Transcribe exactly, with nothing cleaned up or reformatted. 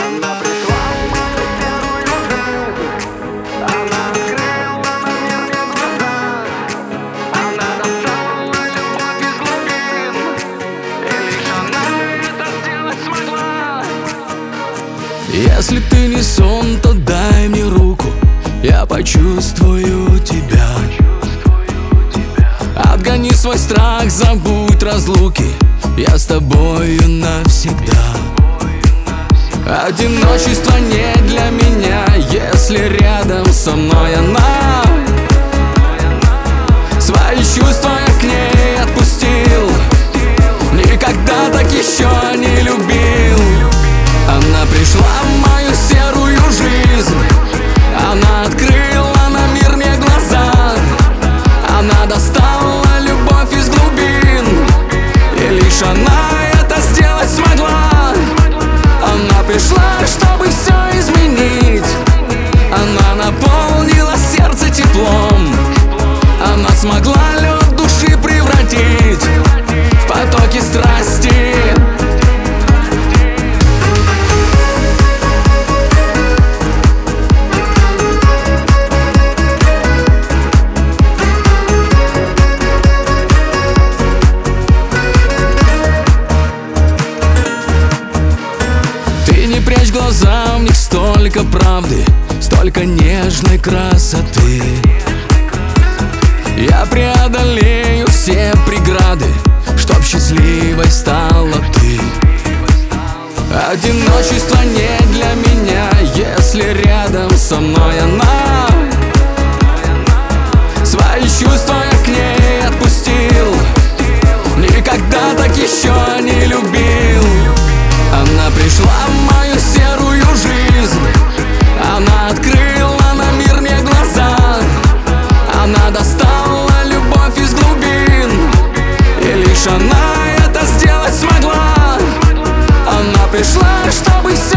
Она пришла в мою серую жизнь. Она открыла на мир мне глаза. Она достала любовь из глубин, и лишь она это сделать смогла. Если ты не сон, то дай мне руку, я почувствую тебя. Отгони свой страх, забудь разлуки, я с тобою навсегда. Одиночество не для меня, если рядом со мной она. Свои чувства я к ней отпустил, никогда так еще не любил. Она пришла в мою серую жизнь. Она открыла на мир мне глаза. Она достала любовь из глубин, и лишь она это сделать смогла. Она пришла, чтобы все изменить. Она наполнила сердце теплом. Она смогла лед души превратить в потоки страсти. Не прячь глаза, в них столько правды, столько нежной красоты. Я преодолею все преграды, чтоб счастливой стала ты. Одиночество не для меня, если рядом со мной она. Свои чувства я к ней отпустил, никогда так еще не любил. Она пришла в мою серую жизнь. Она открыла на мир мне глаза. Она достала любовь из глубин, и лишь она это сделать смогла. Она пришла, чтобы все